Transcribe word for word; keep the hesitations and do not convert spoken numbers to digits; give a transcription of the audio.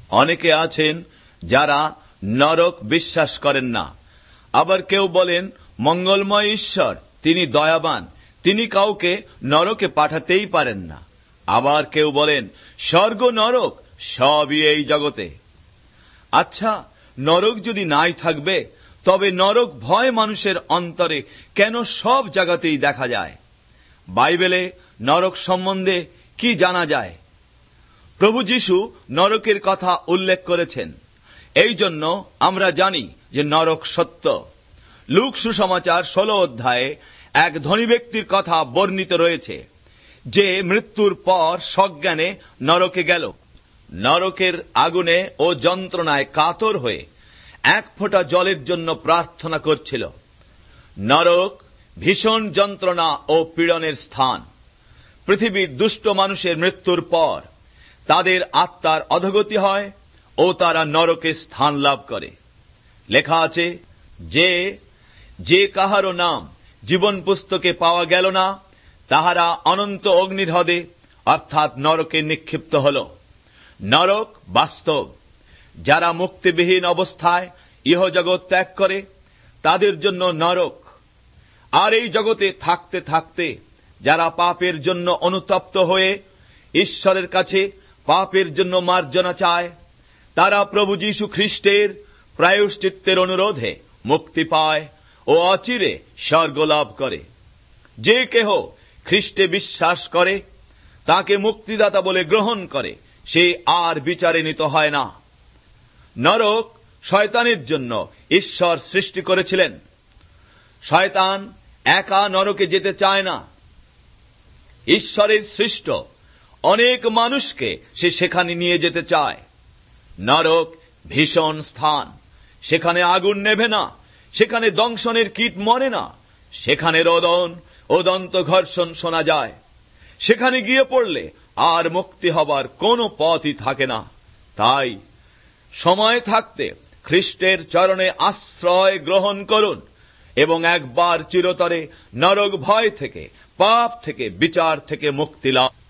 অনেকে আছেন যারা নরক বিশ্বাস করেন না। আবার কেউ বলেন মঙ্গলময় ঈশ্বর, তিনি দয়াবান, তিনি কাউকে নরকে পাঠাতেই পারেন না। আবার কেউ বলেন স্বর্গ নরক সবই এই জগতে। আচ্ছা, নরক যদি নাই থাকবে, তবে নরক ভয় মানুষের অন্তরে কেন সব জায়গাতেই দেখা যায়? বাইবেলে নরক সম্বন্ধে কি জানা যায়? প্রভু যীশু নরকের কথা উল্লেখ করেছেন। এই জন্য আমরা জানি যে নরক সত্য। লূক সুসমাচার ষোলো অধ্যায়ে এক ধনী ব্যক্তির কথা বর্ণিত রয়েছে, যে মৃত্যুর পর সজ্ঞানে নরকে গেল। নরকের আগুনে ও যন্ত্রণায় কাতর হয়ে এক ফোঁটা জলের জন্য প্রার্থনা করছিল। নরক ভীষণ যন্ত্রণা ও পীড়নের স্থান। পৃথিবীর দুষ্ট মানুষের মৃত্যুর পর তাদের আত্মার অধোগতি হয় ও তারা নরকে স্থান লাভ করে। লেখা আছে, যে যে কাহারও নাম জীবন পুস্তকে পাওয়া গেল না, তাহারা অনন্ত অগ্নির হ্রদে অর্থাৎ নরকে নিক্ষিপ্ত হল। নরক বাস্তব। যারা মুক্তিবিহীন অবস্থায় ইহজগৎ ত্যাগ করে, তাদের জন্য নরক। আর এই জগতে থাকতে থাকতে যারা পাপের জন্য অনুতপ্ত হয়ে ঈশ্বরের কাছে পাপের জন্য মার্জনা চায়, তারা প্রভু যীশু খ্রিস্টের প্রায়শ্চিত্তের অনুরোধে মুক্তি পায় ও অচিরে স্বর্গ লাভ করে। যে কেহ খ্রিস্টে বিশ্বাস করে, তাকে মুক্তিদাতা বলে গ্রহণ করে, সে আর বিচারে নিত হয় না। নরক শয়তানের জন্য ঈশ্বর সৃষ্টি করেছিলেন। শয়তান একা নরকে যেতে চায় না। ঈশ্বরের সৃষ্ট অনেক মানুষকে সে সেখানে নিয়ে যেতে চায়। নরক ভীষণ স্থান। সেখানে আগুন নেভে না, সেখানে দংশনের কীট মরে না, সেখানে রোদন ও দন্ত ঘর্ষণ শোনা যায়। সেখানে গিয়ে পড়লে আর মুক্তি হবার কোনো পথই থাকে না। তাই সময় থাকতে খ্রিস্টের চরণে আশ্রয় গ্রহণ করুন এবং একবার চিরতরে নরক ভয় থেকে, পাপ থেকে, বিচার থেকে মুক্তি লাভ